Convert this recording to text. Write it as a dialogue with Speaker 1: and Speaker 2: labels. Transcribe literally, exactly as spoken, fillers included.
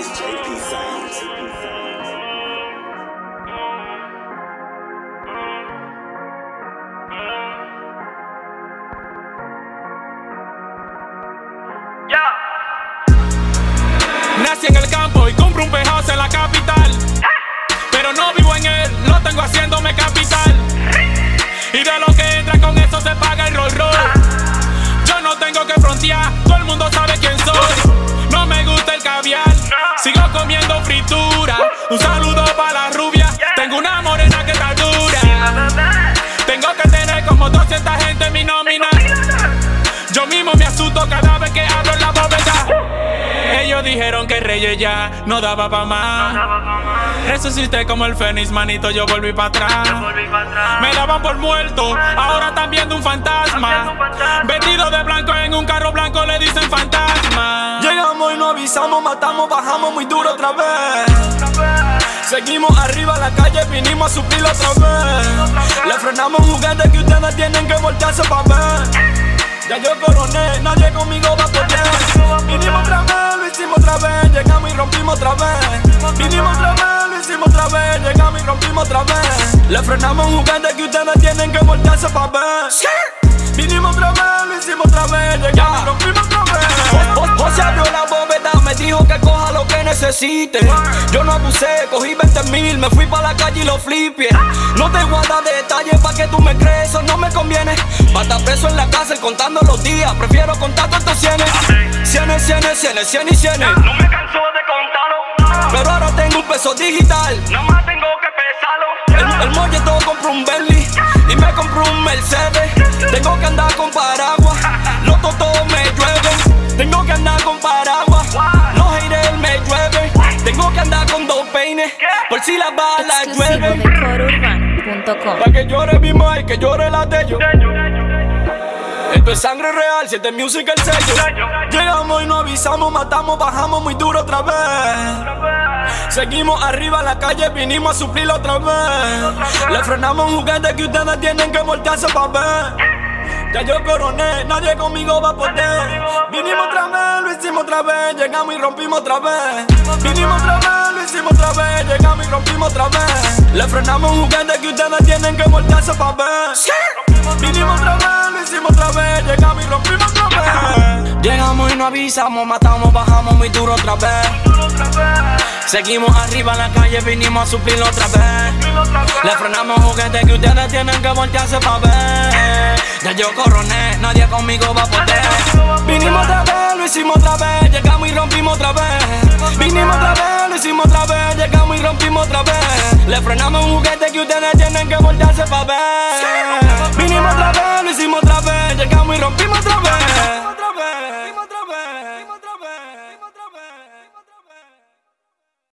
Speaker 1: J P Sounds.
Speaker 2: Nací en el campo y compro un penthouse en la capital, pero no vivo en él, lo tengo haciéndome capital. Y de lo que entra con eso se paga el Rolls Royce. Yo no tengo que frontear, todo el mundo sabe quién soy. No me gusta el caviar, sigo comiendo fritura. Un saludo para la rubia, tengo una morena que está dura. Tengo que tener como doscientas gente en mi nómina. Yo mismo me asusto cada vez que abro la bóveda. Ellos dijeron que Reyes ya no daba pa' más. Resucité como el Fénix, manito, yo volví pa' atrás. Me daban por muerto, ahora están viendo un fantasma. Vestido de blanco en un carro blanco le dicen fantasma.
Speaker 3: Llegamos y no avisamos, matamos, bajamos muy duro otra vez. Seguimos arriba en la calle, vinimos a suplirlo otra vez. Le frenamos un juguete que ustedes tienen que voltearse pa' ver. Ya yo coroné, nadie conmigo va a poder. Vinimos otra vez, lo hicimos otra vez. Llegamos y rompimos otra vez. Vinimos otra vez, lo hicimos otra vez. Llegamos y rompimos otra vez. Le frenamos un juguete que ustedes tienen que voltearse pa' ver. Vinimos otra vez, lo hicimos otra vez. Llegamos y rompimos otra vez. José abrió la bóveda, me dijo que coja lo que necesite. Yo no abusé, cogí veinte mil, me fui pa' la calle y lo flipé. No te voy a dar detalles pa' que tú me crees, eso no me conviene. Pa' estar preso en la cárcel contando los días, prefiero contar todos estos cienes. Cienes, cienes, cienes, cienes y cienes.
Speaker 4: No me canso de contarlo,
Speaker 3: pero ahora tengo un peso digital.
Speaker 4: nada más tengo que pesarlo.
Speaker 3: El, el molleto compró un Bentley y me compró un Mercedes. Tengo que andar con paraguas, los totos me llueven. Tengo que andar con paraguas, los haters me llueven. Tengo que andar con dos peines, por si las balas
Speaker 5: Exclusivo
Speaker 3: llueven.
Speaker 5: de coro urbano punto com.
Speaker 3: Pa' que llore mi mai, que llore la de ellos. Esto es sangre real, siete music el sello. Llegamos y no avisamos, matamos, bajamos muy duro otra vez. Seguimos arriba en la calle, vinimos a suplirlo otra vez. Le frenamos un juguete que ustedes tienen que voltearse pa' ver. Ya yo coroné, nadie conmigo va a poder. Vinimos otra vez, lo hicimos otra vez. Llegamos y rompimos otra vez. Vinimos otra vez, lo hicimos otra vez. Llegamos y rompimos otra vez. Le frenamos un juguete que ustedes tienen que voltearse pa' ver. Vinimos otra vez, lo hicimos otra vez. Llegamos y rompimos otra vez. Llegamos y no avisamos, matamos, bajamos muy duro otra vez. Seguimos arriba en la calle, vinimos a suplirlo otra vez. Le frenamos juguetes que ustedes tienen que voltearse pa' ver. Ya yo coroné, nadie conmigo va a poder. Vinimos otra vez, lo hicimos otra vez. Llegamos y rompimos otra vez. Vinimos otra vez, lo hicimos otra vez. Llegamos y rompimos otra vez. Le frenamos un juguete que ustedes tienen que voltearse pa' ver. Vinimos otra vez, lo hicimos otra vez. Llegamos y rompimos otra vez.